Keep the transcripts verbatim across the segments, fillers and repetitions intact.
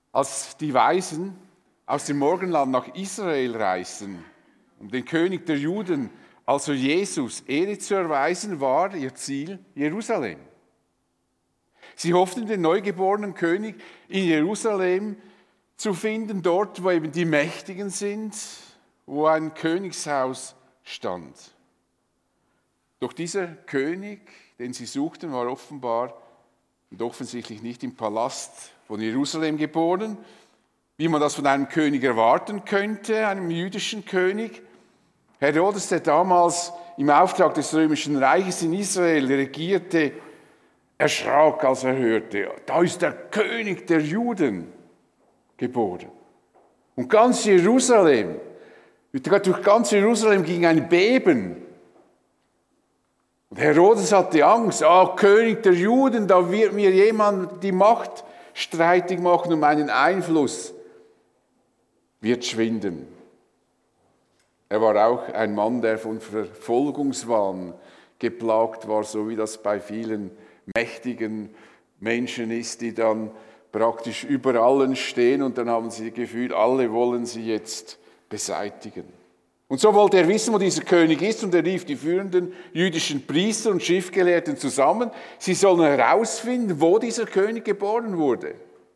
Als die Weisen aus dem Morgenland nach Israel reisten, um den König der Juden, also Jesus, Ehre zu erweisen, war ihr Ziel Jerusalem. Sie hofften, den neugeborenen König in Jerusalem zu finden, dort, wo eben die Mächtigen sind, wo ein Königshaus stand. Doch dieser König, den sie suchten, war offenbar und offensichtlich nicht im Palast von Jerusalem geboren, wie man das von einem König erwarten könnte, einem jüdischen König. Herodes, der damals im Auftrag des Römischen Reiches in Israel regierte, erschrak, als er hörte, da ist der König der Juden geboren. Und ganz Jerusalem, durch ganz Jerusalem ging ein Beben. Und Herodes hatte Angst, ah, König der Juden, da wird mir jemand die Macht streitig machen und meinen Einfluss wird schwinden. Er war auch ein Mann, der von Verfolgungswahn geplagt war, so wie das bei vielen mächtigen Menschen ist, die dann praktisch über allen stehen und dann haben sie das Gefühl, alle wollen sie jetzt beseitigen. Und so wollte er wissen, wo dieser König ist, und er rief die führenden jüdischen Priester und Schriftgelehrten zusammen. Sie sollen herausfinden, wo dieser König geboren wurde.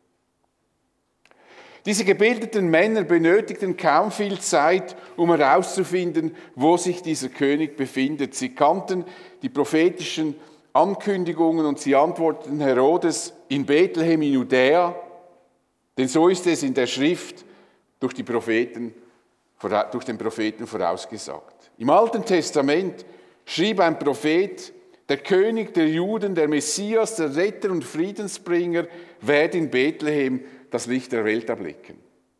Diese gebildeten Männer benötigten kaum viel Zeit, um herauszufinden, wo sich dieser König befindet. Sie kannten die prophetischen Ankündigungen und sie antworteten Herodes in Bethlehem in Judäa, denn so ist es in der Schrift durch, die Propheten, durch den Propheten vorausgesagt. Im Alten Testament schrieb ein Prophet, der König der Juden, der Messias, der Retter und Friedensbringer, werde in Bethlehem das Licht der Welt erblicken.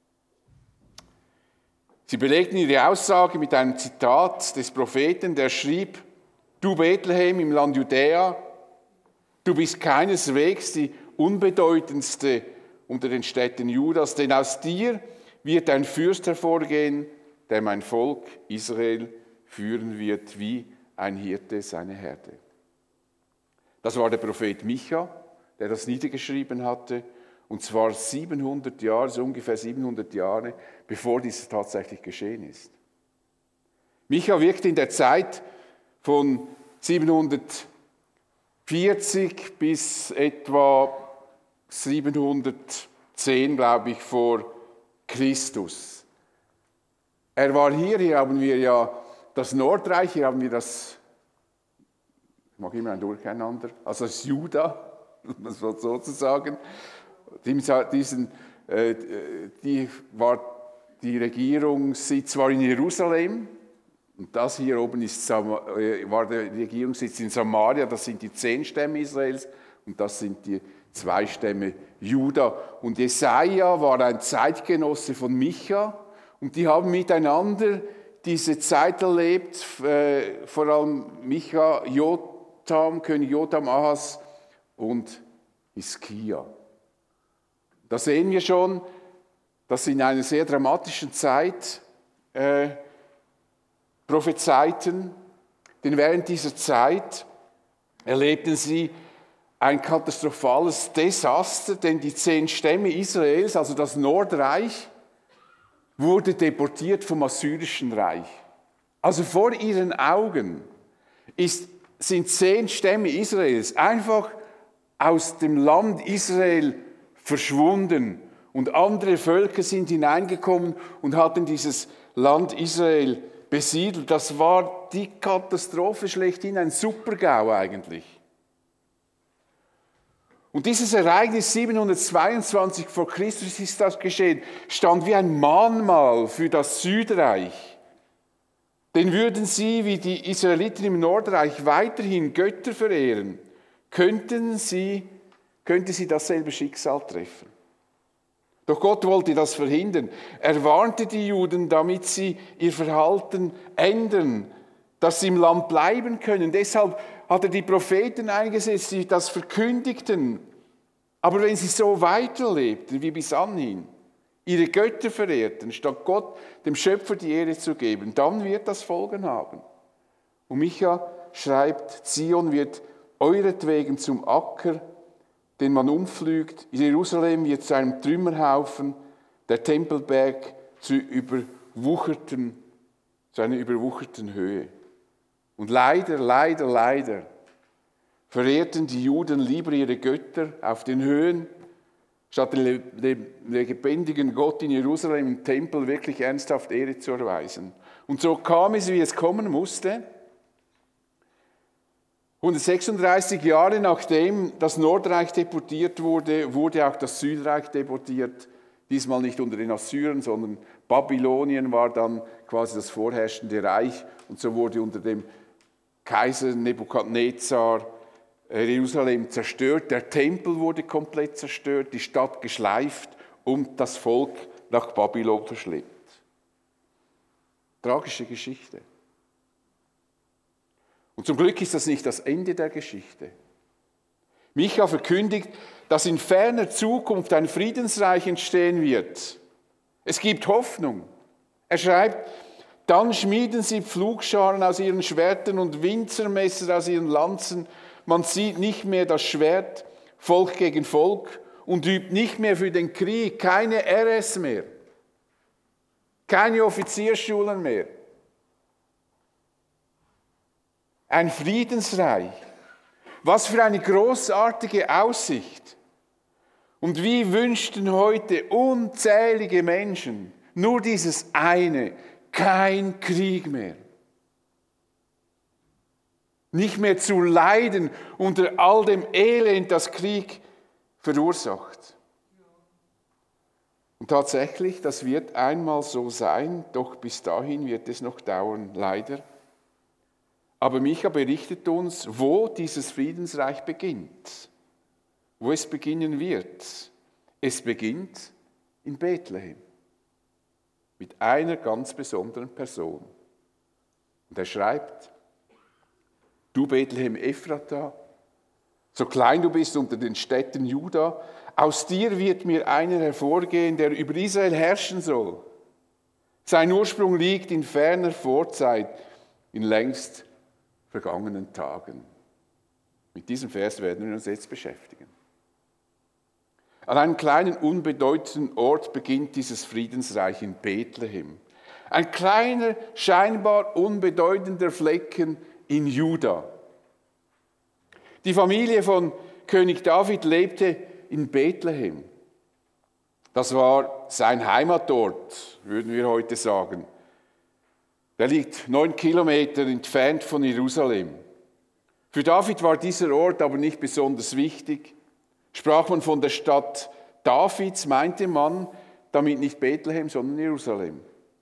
Sie belegten ihre Aussage mit einem Zitat des Propheten, der schrieb, du Bethlehem im Land Judäa, du bist keineswegs die unbedeutendste unter den Städten Judas, denn aus dir wird ein Fürst hervorgehen, der mein Volk Israel führen wird, wie ein Hirte seine Herde. Das war der Prophet Micha, der das niedergeschrieben hatte, und zwar siebenhundert Jahre, so ungefähr siebenhundert Jahre, bevor dies tatsächlich geschehen ist. Micha wirkte in der Zeit von siebenhundertvierzig bis etwa siebenhundertzehn, glaube ich, vor Christus. Er war hier, hier haben wir ja das Nordreich, hier haben wir das, ich mag immer ein Durcheinander, also das Juda, das war sozusagen, diesen, äh, die war die Regierungssitz war in Jerusalem. Und das hier oben ist, war der Regierungssitz in Samaria, das sind die zehn Stämme Israels und das sind die zwei Stämme Juda. Und Jesaja war ein Zeitgenosse von Micha und die haben miteinander diese Zeit erlebt, äh, vor allem Micha, Jotham, König Jotham, Ahas und Hiskia. Da sehen wir schon, dass in einer sehr dramatischen Zeit äh, prophezeiten, denn während dieser Zeit erlebten sie ein katastrophales Desaster, denn die zehn Stämme Israels, also das Nordreich, wurde deportiert vom Assyrischen Reich. Also vor ihren Augen ist, sind zehn Stämme Israels einfach aus dem Land Israel verschwunden und andere Völker sind hineingekommen und hatten dieses Land Israel besiedelt. Das war die Katastrophe schlechthin, ein Super-GAU eigentlich. Und dieses Ereignis siebenhundertzweiundzwanzig vor Christus ist das geschehen, stand wie ein Mahnmal für das Südreich. Denn würden sie, wie die Israeliten im Nordreich, weiterhin Götter verehren, könnten sie, könnte sie dasselbe Schicksal treffen. Doch Gott wollte das verhindern. Er warnte die Juden, damit sie ihr Verhalten ändern, dass sie im Land bleiben können. Deshalb hat er die Propheten eingesetzt, die das verkündigten. Aber wenn sie so weiterlebten wie bis anhin, ihre Götter verehrten, statt Gott, dem Schöpfer, die Ehre zu geben, dann wird das Folgen haben. Und Micha schreibt, Zion wird euretwegen zum Acker den man umpflügt. Jerusalem wird zu einem Trümmerhaufen, der Tempelberg zu, überwucherten, zu einer überwucherten Höhe. Und leider, leider, leider verehrten die Juden lieber ihre Götter auf den Höhen, statt dem lebendigen Gott in Jerusalem im Tempel wirklich ernsthaft Ehre zu erweisen. Und so kam es, wie es kommen musste. hundertsechsunddreißig Jahre nachdem das Nordreich deportiert wurde, wurde auch das Südreich deportiert. Diesmal nicht unter den Assyrern, sondern Babylonien war dann quasi das vorherrschende Reich. Und so wurde unter dem Kaiser Nebukadnezar Jerusalem zerstört, der Tempel wurde komplett zerstört, die Stadt geschleift und das Volk nach Babylon verschleppt. Tragische Geschichte. Und zum Glück ist das nicht das Ende der Geschichte. Micha verkündigt, dass in ferner Zukunft ein Friedensreich entstehen wird. Es gibt Hoffnung. Er schreibt, dann schmieden sie Pflugscharen aus ihren Schwertern und Winzermesser aus ihren Lanzen. Man sieht nicht mehr das Schwert, Volk gegen Volk, und übt nicht mehr für den Krieg, keine R S mehr, keine Offizierschulen mehr. Ein Friedensreich. Was für eine großartige Aussicht. Und wie wünschten heute unzählige Menschen nur dieses eine, kein Krieg mehr. Nicht mehr zu leiden unter all dem Elend, das Krieg verursacht. Und tatsächlich, das wird einmal so sein, doch bis dahin wird es noch dauern, leider. Aber Micha berichtet uns, wo dieses Friedensreich beginnt, wo es beginnen wird. Es beginnt in Bethlehem mit einer ganz besonderen Person. Und er schreibt, du Bethlehem Ephrata, so klein du bist unter den Städten Juda, aus dir wird mir einer hervorgehen, der über Israel herrschen soll. Sein Ursprung liegt in ferner Vorzeit, in längst vergangenen Tagen. Mit diesem Vers werden wir uns jetzt beschäftigen. An einem kleinen, unbedeutenden Ort beginnt dieses Friedensreich in Bethlehem. Ein kleiner, scheinbar unbedeutender Flecken in Juda. Die Familie von König David lebte in Bethlehem. Das war sein Heimatort, würden wir heute sagen. Der liegt neun Kilometer entfernt von Jerusalem. Für David war dieser Ort aber nicht besonders wichtig. Sprach man von der Stadt Davids, meinte man damit nicht Bethlehem, sondern Jerusalem.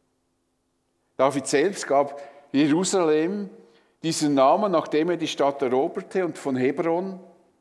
David selbst gab Jerusalem diesen Namen, nachdem er die Stadt eroberte und von Hebron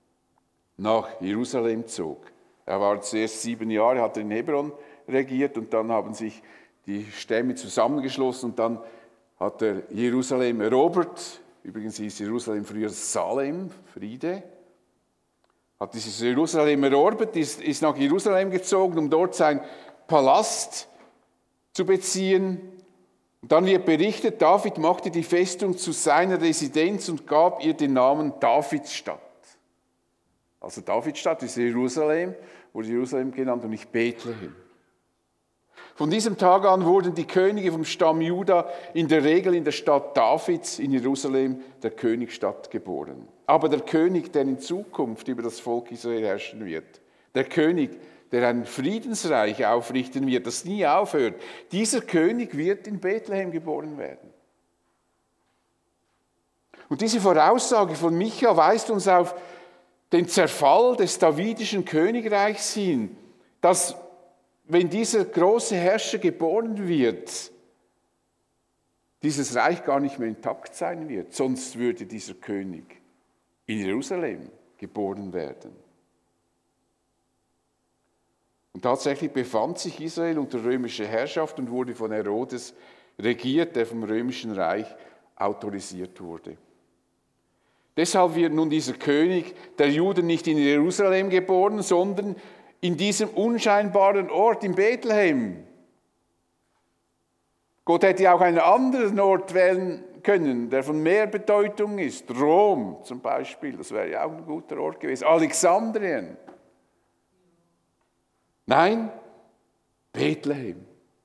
nach Jerusalem zog. Er war zuerst sieben Jahre, hat er in Hebron regiert und dann haben sich die Stämme zusammengeschlossen und dann hat er Jerusalem erobert. Übrigens hieß Jerusalem früher Salem, Friede. Hat dieses Jerusalem erobert, ist, ist nach Jerusalem gezogen, um dort seinen Palast zu beziehen. Und dann wird berichtet, David machte die Festung zu seiner Residenz und gab ihr den Namen Davidsstadt. Also Davidsstadt ist Jerusalem, wurde Jerusalem genannt und nicht Bethlehem. Von diesem Tag an wurden die Könige vom Stamm Juda in der Regel in der Stadt Davids in Jerusalem, der Königsstadt, geboren. Aber der König, der in Zukunft über das Volk Israel herrschen wird, der König, der ein Friedensreich aufrichten wird, das nie aufhört, dieser König wird in Bethlehem geboren werden. Und diese Voraussage von Micha weist uns auf den Zerfall des davidischen Königreichs hin, dass, wenn dieser große Herrscher geboren wird, dieses Reich gar nicht mehr intakt sein wird, sonst würde dieser König in Jerusalem geboren werden. Und tatsächlich befand sich Israel unter römischer Herrschaft und wurde von Herodes regiert, der vom römischen Reich autorisiert wurde. Deshalb wird nun dieser König der Juden nicht in Jerusalem geboren, sondern in diesem unscheinbaren Ort in Bethlehem. Gott hätte auch einen anderen Ort wählen können, der von mehr Bedeutung ist. Rom zum Beispiel, das wäre ja auch ein guter Ort gewesen. Alexandrien. Nein, Bethlehem.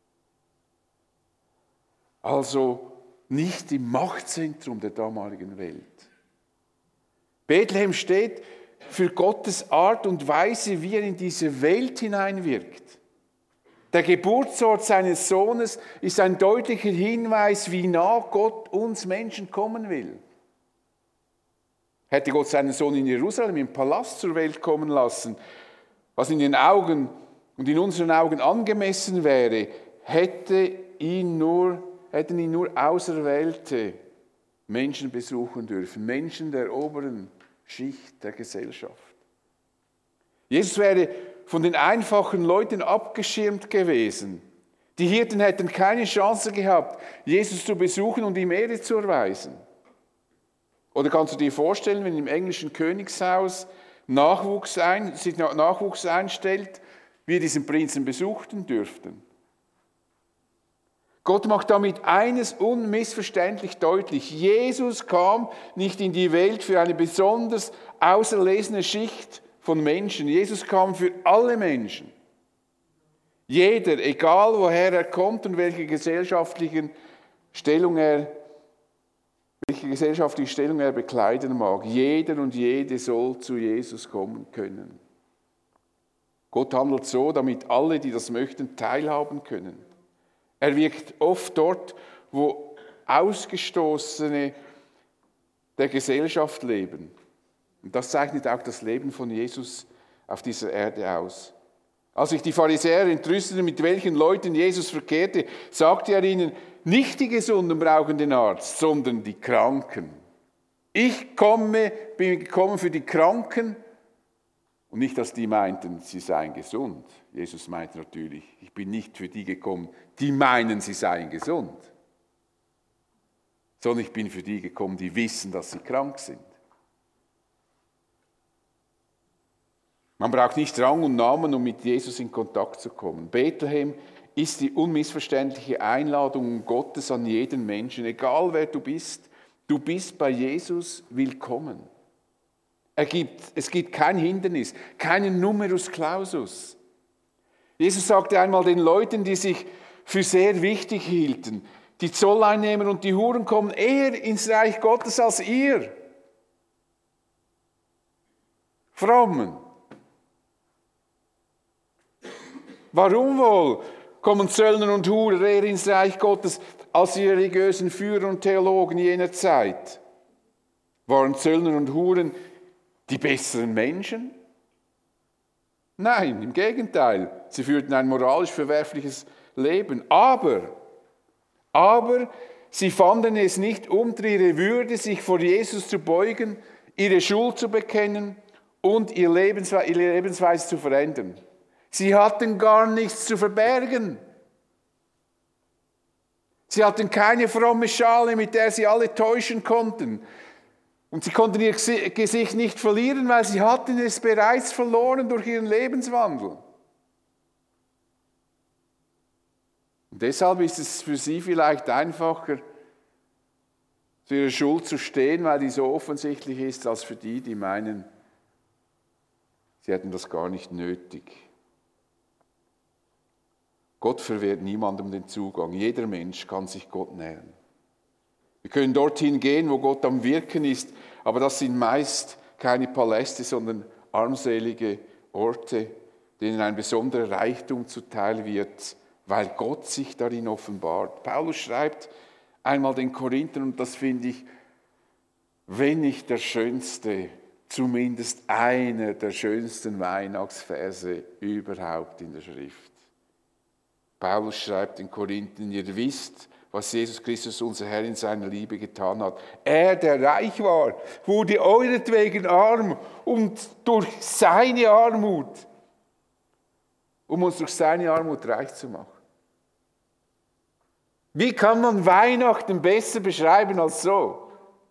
Also nicht im Machtzentrum der damaligen Welt. Bethlehem steht für Gottes Art und Weise, wie er in diese Welt hineinwirkt. Der Geburtsort seines Sohnes ist ein deutlicher Hinweis, wie nah Gott uns Menschen kommen will. Hätte Gott seinen Sohn in Jerusalem im Palast zur Welt kommen lassen, was in den Augen und in unseren Augen angemessen wäre, hätte ihn nur, hätten ihn nur auserwählte Menschen besuchen dürfen, Menschen der oberen Schicht der Gesellschaft. Jesus wäre von den einfachen Leuten abgeschirmt gewesen. Die Hirten hätten keine Chance gehabt, Jesus zu besuchen und ihm Ehre zu erweisen. Oder kannst du dir vorstellen, wenn im englischen Königshaus Nachwuchs ein, sich Nachwuchs einstellt, wir diesen Prinzen besuchten dürften? Gott macht damit eines unmissverständlich deutlich. Jesus kam nicht in die Welt für eine besonders auserlesene Schicht von Menschen. Jesus kam für alle Menschen. Jeder, egal woher er kommt und welche gesellschaftlichen Stellung er, welche gesellschaftliche Stellung er bekleiden mag, jeder und jede soll zu Jesus kommen können. Gott handelt so, damit alle, die das möchten, teilhaben können. Er wirkt oft dort, wo Ausgestoßene der Gesellschaft leben. Und das zeichnet auch das Leben von Jesus auf dieser Erde aus. Als sich die Pharisäer entrüsteten, mit welchen Leuten Jesus verkehrte, sagte er ihnen, nicht die Gesunden brauchen den Arzt, sondern die Kranken. Ich komme, bin gekommen für die Kranken und nicht, dass die meinten, sie seien gesund. Jesus meinte natürlich, ich bin nicht für die gekommen, die meinen, sie seien gesund, sondern ich bin für die gekommen, die wissen, dass sie krank sind. Man braucht nicht Rang und Namen, um mit Jesus in Kontakt zu kommen. Bethlehem ist die unmissverständliche Einladung Gottes an jeden Menschen, egal wer du bist, du bist bei Jesus willkommen. Er gibt, es gibt kein Hindernis, keinen Numerus Clausus. Jesus sagte einmal den Leuten, die sich für sehr wichtig hielten, die Zolleinnehmer und die Huren kommen eher ins Reich Gottes als ihr. Frommen. Warum wohl kommen Zöllner und Hurer eher ins Reich Gottes als die religiösen Führer und Theologen jener Zeit? Waren Zöllner und Huren die besseren Menschen? Nein, im Gegenteil. Sie führten ein moralisch verwerfliches Leben. Aber, aber sie fanden es nicht unter ihre Würde, sich vor Jesus zu beugen, ihre Schuld zu bekennen und ihre Lebensweise, ihre Lebensweise zu verändern. Sie hatten gar nichts zu verbergen. Sie hatten keine fromme Schale, mit der sie alle täuschen konnten. Und sie konnten ihr Gesicht nicht verlieren, weil sie hatten es bereits verloren durch ihren Lebenswandel. Und deshalb ist es für sie vielleicht einfacher, zu ihrer Schuld zu stehen, weil die so offensichtlich ist, als für die, die meinen, sie hätten das gar nicht nötig. Gott verwehrt niemandem den Zugang. Jeder Mensch kann sich Gott nähern. Wir können dorthin gehen, wo Gott am Wirken ist, aber das sind meist keine Paläste, sondern armselige Orte, denen ein besonderer Reichtum zuteil wird, weil Gott sich darin offenbart. Paulus schreibt einmal den Korinthern, und das finde ich, wenn nicht der schönste, zumindest einer der schönsten Weihnachtsverse überhaupt in der Schrift. Paulus schreibt den Korinthern, ihr wisst, was Jesus Christus, unser Herr, in seiner Liebe getan hat. Er, der reich war, wurde euretwegen arm und durch seine Armut, um uns durch seine Armut reich zu machen. Wie kann man Weihnachten besser beschreiben als so?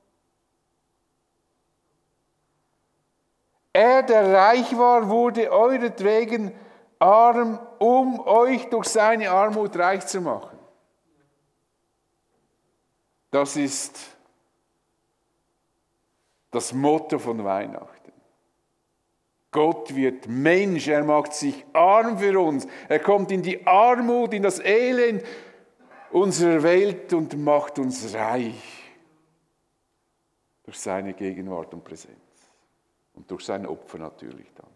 Er, der reich war, wurde euretwegen arm, um euch durch seine Armut reich zu machen. Das ist das Motto von Weihnachten. Gott wird Mensch, er macht sich arm für uns. Er kommt in die Armut, in das Elend unserer Welt und macht uns reich. Durch seine Gegenwart und Präsenz. Und durch sein Opfer natürlich dann.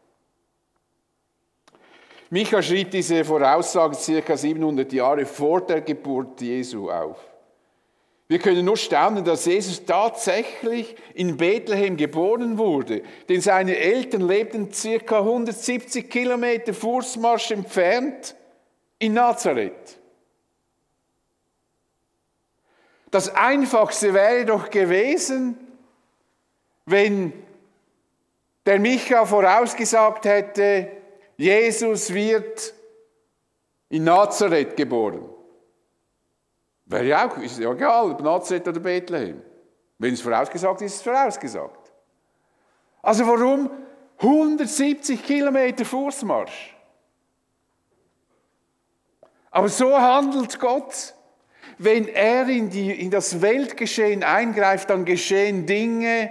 Micha schrieb diese Voraussage circa siebenhundert Jahre vor der Geburt Jesu auf. Wir können nur staunen, dass Jesus tatsächlich in Bethlehem geboren wurde, denn seine Eltern lebten circa hundertsiebzig Kilometer Fußmarsch entfernt in Nazareth. Das Einfachste wäre doch gewesen, wenn der Micha vorausgesagt hätte, Jesus wird in Nazareth geboren. Wäre ja auch, ist ja egal, ob Nazareth oder Bethlehem. Wenn es vorausgesagt ist, ist es vorausgesagt. Also warum hundertsiebzig Kilometer Fußmarsch? Aber so handelt Gott. Wenn er in, die, in das Weltgeschehen eingreift, dann geschehen Dinge,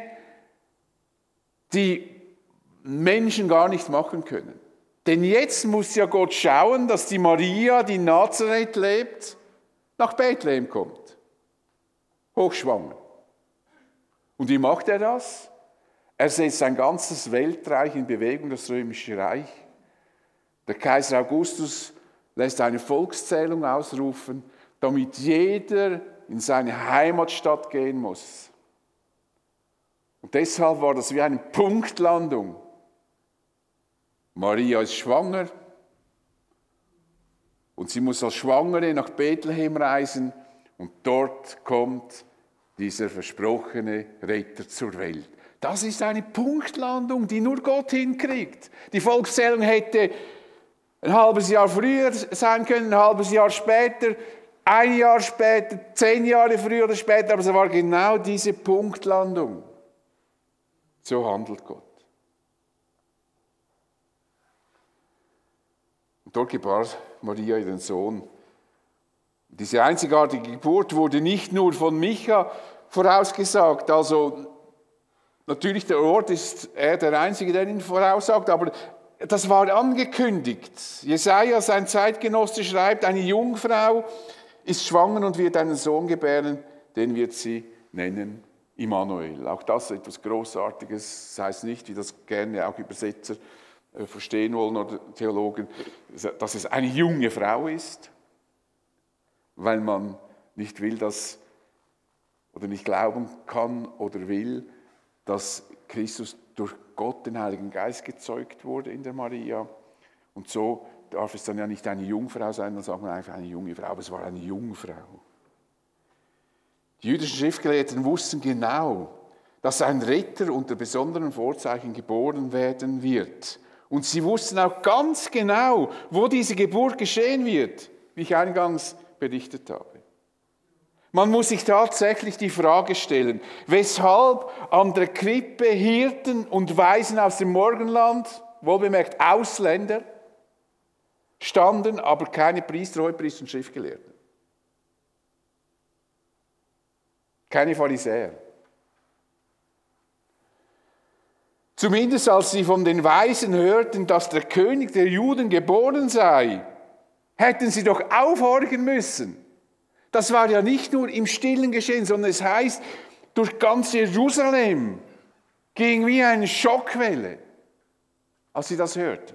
die Menschen gar nicht machen können. Denn jetzt muss ja Gott schauen, dass die Maria, die in Nazareth lebt, nach Bethlehem kommt. Hochschwanger. Und wie macht er das? Er setzt sein ganzes Weltreich in Bewegung, das Römische Reich. Der Kaiser Augustus lässt eine Volkszählung ausrufen, damit jeder in seine Heimatstadt gehen muss. Und deshalb war das wie eine Punktlandung. Maria ist schwanger und sie muss als Schwangere nach Bethlehem reisen und dort kommt dieser versprochene Retter zur Welt. Das ist eine Punktlandung, die nur Gott hinkriegt. Die Volkszählung hätte ein halbes Jahr früher sein können, ein halbes Jahr später, ein Jahr später, zehn Jahre früher oder später, aber es war genau diese Punktlandung. So handelt Gott. Und dort gebar Maria ihren Sohn. Diese einzigartige Geburt wurde nicht nur von Micha vorausgesagt, also natürlich der Ort ist er der Einzige, der ihn voraussagt, aber das war angekündigt. Jesaja, sein Zeitgenosse, schreibt, eine Jungfrau ist schwanger und wird einen Sohn gebären, den wird sie nennen Immanuel. Auch das ist etwas Großartiges, das heißt nicht, wie das gerne auch Übersetzer äh, verstehen wollen oder Theologen, dass es eine junge Frau ist, weil man nicht will, dass oder nicht glauben kann oder will, dass Christus durch Gott, den Heiligen Geist, gezeugt wurde in der Maria. Und so darf es dann ja nicht eine Jungfrau sein, dann sagt man einfach eine junge Frau, aber es war eine Jungfrau. Die jüdischen Schriftgelehrten wussten genau, dass ein Retter unter besonderen Vorzeichen geboren werden wird. Und sie wussten auch ganz genau, wo diese Geburt geschehen wird, wie ich eingangs berichtet habe. Man muss sich tatsächlich die Frage stellen, weshalb an der Krippe Hirten und Weisen aus dem Morgenland, wohlbemerkt Ausländer, standen, aber keine Priester, Hohepriester und Schriftgelehrten. Keine Pharisäer. Zumindest als sie von den Weisen hörten, dass der König der Juden geboren sei, hätten sie doch aufhorchen müssen. Das war ja nicht nur im Stillen geschehen, sondern es heißt, durch ganz Jerusalem ging wie eine Schockwelle, als sie das hörten.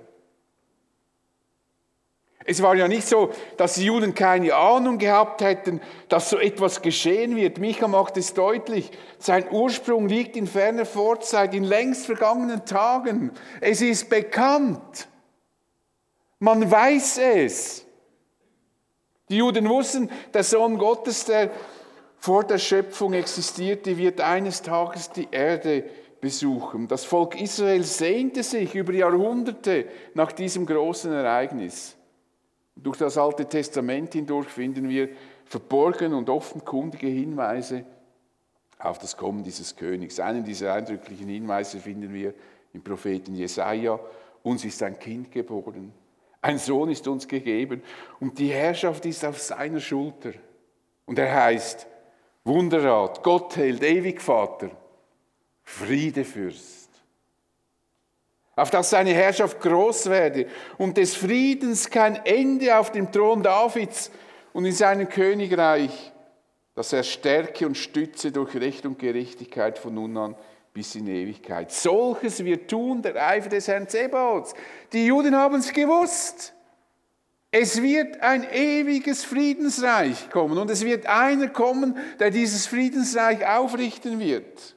Es war ja nicht so, dass die Juden keine Ahnung gehabt hätten, dass so etwas geschehen wird. Micha macht es deutlich, sein Ursprung liegt in ferner Vorzeit, in längst vergangenen Tagen. Es ist bekannt. Man weiß es. Die Juden wussten, der Sohn Gottes, der vor der Schöpfung existierte, wird eines Tages die Erde besuchen. Das Volk Israel sehnte sich über Jahrhunderte nach diesem großen Ereignis. Durch das Alte Testament hindurch finden wir verborgene und offenkundige Hinweise auf das Kommen dieses Königs. Einen dieser eindrücklichen Hinweise finden wir im Propheten Jesaja. Uns ist ein Kind geboren, ein Sohn ist uns gegeben und die Herrschaft ist auf seiner Schulter. Und er heißt Wunderrat, Gottheld, Ewigvater, Friedefürst. Auf dass seine Herrschaft groß werde und des Friedens kein Ende auf dem Thron Davids und in seinem Königreich, dass er stärke und stütze durch Recht und Gerechtigkeit von nun an bis in Ewigkeit. Solches wird tun der Eifer des Herrn Zebaoths. Die Juden haben es gewusst. Es wird ein ewiges Friedensreich kommen und es wird einer kommen, der dieses Friedensreich aufrichten wird.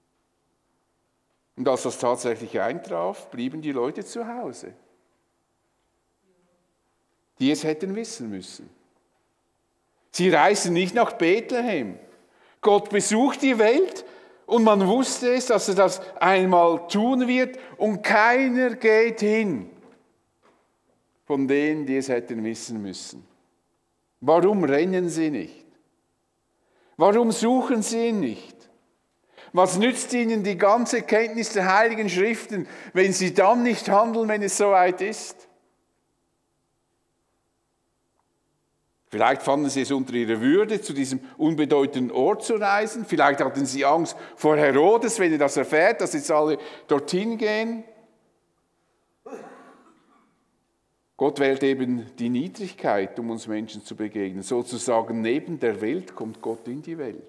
Und als das tatsächlich eintraf, blieben die Leute zu Hause, die es hätten wissen müssen. Sie reisten nicht nach Bethlehem. Gott besucht die Welt und man wusste es, dass er das einmal tun wird und keiner geht hin von denen, die es hätten wissen müssen. Warum rennen sie nicht? Warum suchen sie ihn nicht? Was nützt ihnen die ganze Kenntnis der Heiligen Schriften, wenn sie dann nicht handeln, wenn es soweit ist? Vielleicht fanden sie es unter ihrer Würde, zu diesem unbedeutenden Ort zu reisen. Vielleicht hatten sie Angst vor Herodes, wenn er das erfährt, dass jetzt alle dorthin gehen. Gott wählt eben die Niedrigkeit, um uns Menschen zu begegnen. Sozusagen neben der Welt kommt Gott in die Welt.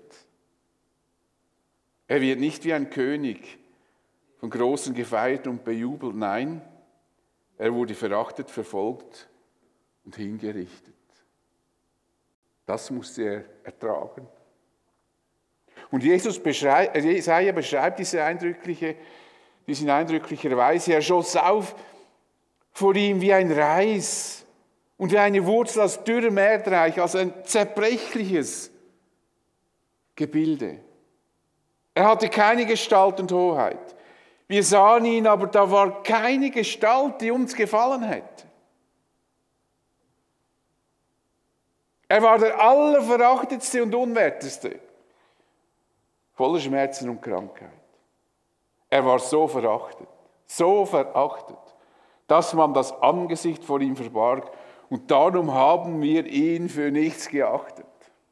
Er wird nicht wie ein König von Großen gefeiert und bejubelt. Nein, er wurde verachtet, verfolgt und hingerichtet. Das musste er ertragen. Und Jesus beschreibt, Jesaja beschreibt diese eindrückliche, diese in eindrücklicher Weise. Er schoss auf vor ihm wie ein Reis und wie eine Wurzel aus dürrem Erdreich, als ein zerbrechliches Gebilde. Er hatte keine Gestalt und Hoheit. Wir sahen ihn, aber da war keine Gestalt, die uns gefallen hätte. Er war der allerverachtetste und unwerteste, voller Schmerzen und Krankheit. Er war so verachtet, so verachtet, dass man das Angesicht vor ihm verbarg. Und darum haben wir ihn für nichts geachtet.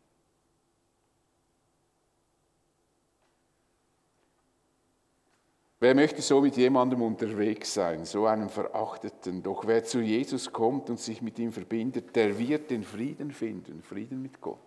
Wer möchte so mit jemandem unterwegs sein, so einem Verachteten? Doch wer zu Jesus kommt und sich mit ihm verbindet, der wird den Frieden finden, Frieden mit Gott.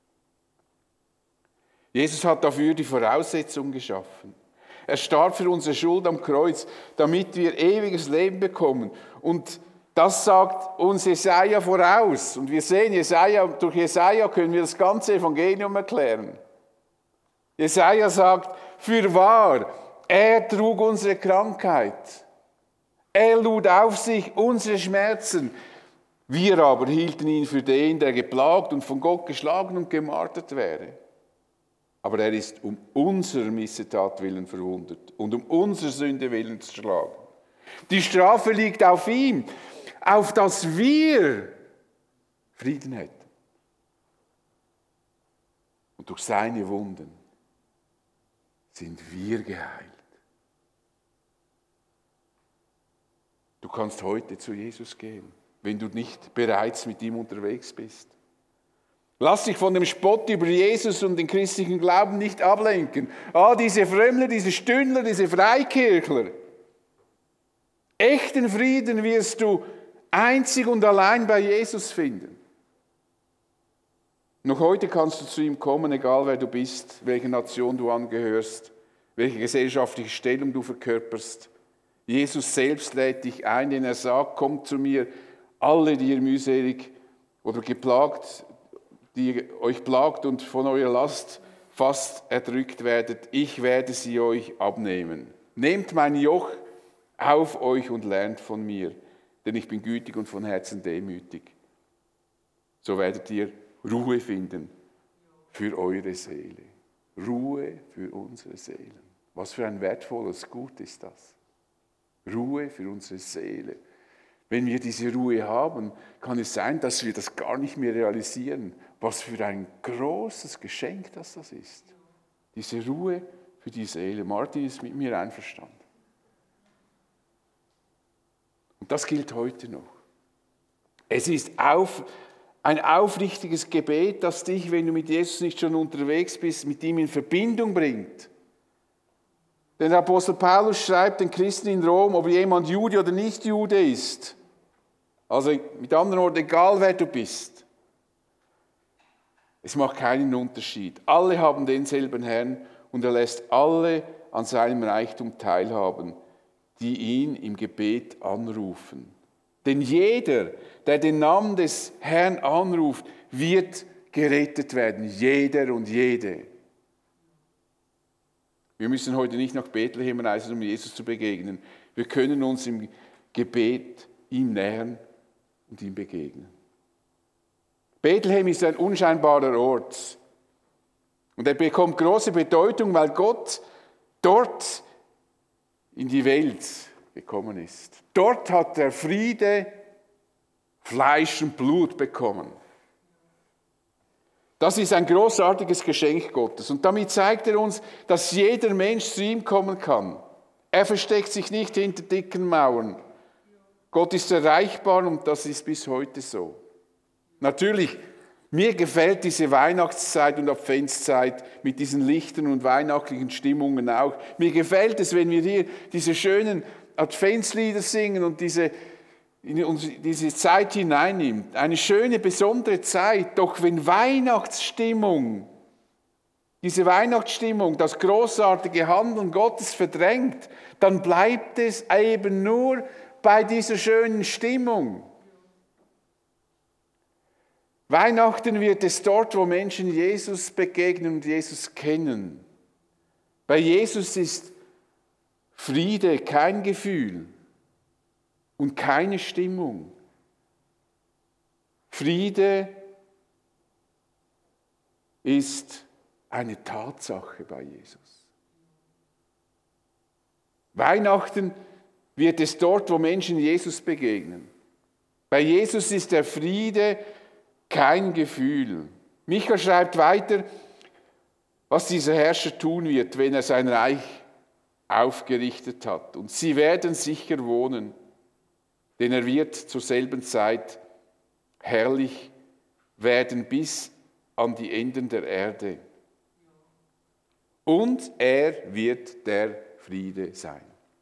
Jesus hat dafür die Voraussetzung geschaffen. Er starb für unsere Schuld am Kreuz, damit wir ewiges Leben bekommen. Und das sagt uns Jesaja voraus. Und wir sehen, Jesaja, durch Jesaja können wir das ganze Evangelium erklären. Jesaja sagt, fürwahr, er trug unsere Krankheit. Er lud auf sich unsere Schmerzen. Wir aber hielten ihn für den, der geplagt und von Gott geschlagen und gemartert wäre. Aber er ist um unserer Missetat willen verwundet und um unserer Sünde willen zerschlagen. Die Strafe liegt auf ihm, auf dass wir Frieden hätten. Und durch seine Wunden sind wir geheilt. Du kannst heute zu Jesus gehen, wenn du nicht bereits mit ihm unterwegs bist. Lass dich von dem Spott über Jesus und den christlichen Glauben nicht ablenken. Ah, diese Frömmler, diese Stündler, diese Freikirchler. Echten Frieden wirst du einzig und allein bei Jesus finden. Noch heute kannst du zu ihm kommen, egal wer du bist, welche Nation du angehörst, welche gesellschaftliche Stellung du verkörperst. Jesus selbst lädt dich ein, denn er sagt, kommt zu mir, alle, die ihr mühselig oder geplagt, die euch plagt und von eurer Last fast erdrückt werdet, ich werde sie euch abnehmen. Nehmt mein Joch auf euch und lernt von mir, denn ich bin gütig und von Herzen demütig. So werdet ihr Ruhe finden für eure Seele. Ruhe für unsere Seelen. Was für ein wertvolles Gut ist das. Ruhe für unsere Seele. Wenn wir diese Ruhe haben, kann es sein, dass wir das gar nicht mehr realisieren. Was für ein großes Geschenk das, das ist. Diese Ruhe für die Seele. Martin ist mit mir einverstanden. Und das gilt heute noch. Es ist auf, Ein aufrichtiges Gebet, das dich, wenn du mit Jesus nicht schon unterwegs bist, mit ihm in Verbindung bringt. Denn der Apostel Paulus schreibt den Christen in Rom, ob jemand Jude oder nicht Jude ist. Also mit anderen Worten, egal wer du bist. Es macht keinen Unterschied. Alle haben denselben Herrn und er lässt alle an seinem Reichtum teilhaben, die ihn im Gebet anrufen. Denn jeder, der den Namen des Herrn anruft, wird gerettet werden. Jeder und jede. Wir müssen heute nicht nach Bethlehem reisen, um Jesus zu begegnen. Wir können uns im Gebet ihm nähern und ihm begegnen. Bethlehem ist ein unscheinbarer Ort. Und er bekommt große Bedeutung, weil Gott dort in die Welt gekommen ist. Dort hat der Friede Fleisch und Blut bekommen. Das ist ein großartiges Geschenk Gottes. Und damit zeigt er uns, dass jeder Mensch zu ihm kommen kann. Er versteckt sich nicht hinter dicken Mauern. Gott ist erreichbar und das ist bis heute so. Natürlich, mir gefällt diese Weihnachtszeit und Adventszeit mit diesen Lichtern und weihnachtlichen Stimmungen auch. Mir gefällt es, wenn wir hier diese schönen Adventslieder singen und diese, in uns diese Zeit hineinnimmt. Eine schöne, besondere Zeit. Doch wenn Weihnachtsstimmung, diese Weihnachtsstimmung, das großartige Handeln Gottes verdrängt, dann bleibt es eben nur bei dieser schönen Stimmung. Weihnachten wird es dort, wo Menschen Jesus begegnen und Jesus kennen. Bei Jesus ist Friede kein Gefühl und keine Stimmung. Friede ist eine Tatsache bei Jesus. Weihnachten wird es dort, wo Menschen Jesus begegnen. Bei Jesus ist der Friede kein Gefühl. Micha schreibt weiter, was dieser Herrscher tun wird, wenn er sein Reich aufgerichtet hat. Und sie werden sicher wohnen, denn er wird zur selben Zeit herrlich werden bis an die Enden der Erde. Und er wird der Friede sein.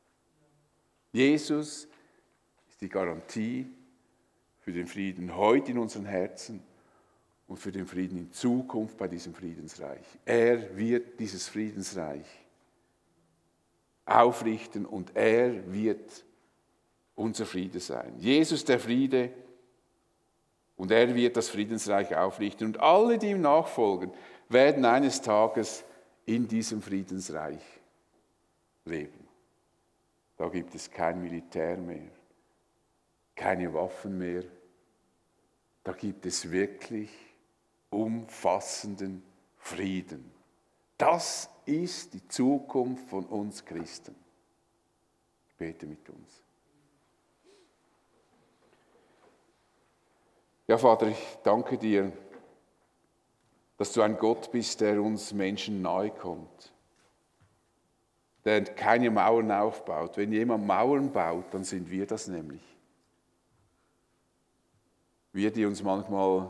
Jesus ist die Garantie für den Frieden heute in unseren Herzen und für den Frieden in Zukunft bei diesem Friedensreich. Er wird dieses Friedensreich aufrichten und er wird unser Friede sein. Jesus der Friede und er wird das Friedensreich aufrichten. Und alle, die ihm nachfolgen, werden eines Tages in diesem Friedensreich leben. Da gibt es kein Militär mehr, keine Waffen mehr. Da gibt es wirklich umfassenden Frieden. Das ist die Zukunft von uns Christen. Ich bete mit uns. Ja, Vater, ich danke dir, dass du ein Gott bist, der uns Menschen nahe kommt, der keine Mauern aufbaut. Wenn jemand Mauern baut, dann sind wir das nämlich. Wir, die uns manchmal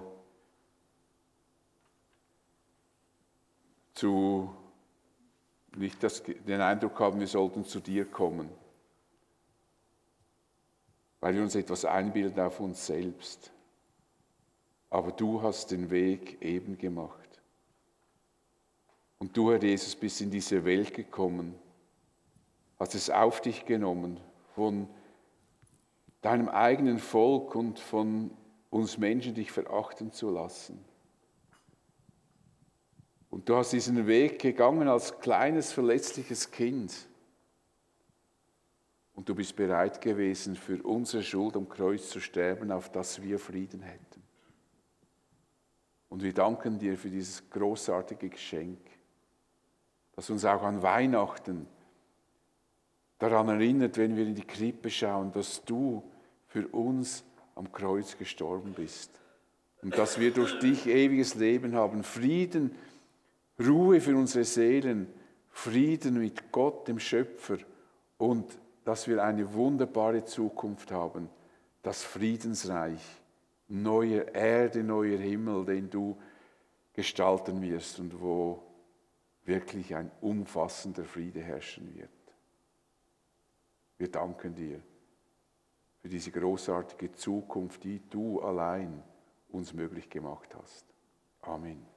zu, nicht das, den Eindruck haben, wir sollten zu dir kommen, weil wir uns etwas einbilden auf uns selbst. Aber du hast den Weg eben gemacht. Und du, Herr Jesus, bist in diese Welt gekommen, hast es auf dich genommen von deinem eigenen Volk und von uns Menschen, dich verachten zu lassen. Und du hast diesen Weg gegangen als kleines, verletzliches Kind. Und du bist bereit gewesen, für unsere Schuld am Kreuz zu sterben, auf dass wir Frieden hätten. Und wir danken dir für dieses großartige Geschenk, das uns auch an Weihnachten daran erinnert, wenn wir in die Krippe schauen, dass du für uns am Kreuz gestorben bist. Und dass wir durch dich ewiges Leben haben, Frieden, Ruhe für unsere Seelen, Frieden mit Gott, dem Schöpfer, und dass wir eine wunderbare Zukunft haben, das Friedensreich neuer Erde, neuer Himmel, den du gestalten wirst und wo wirklich ein umfassender Friede herrschen wird. Wir danken dir für diese großartige Zukunft, die du allein uns möglich gemacht hast. Amen.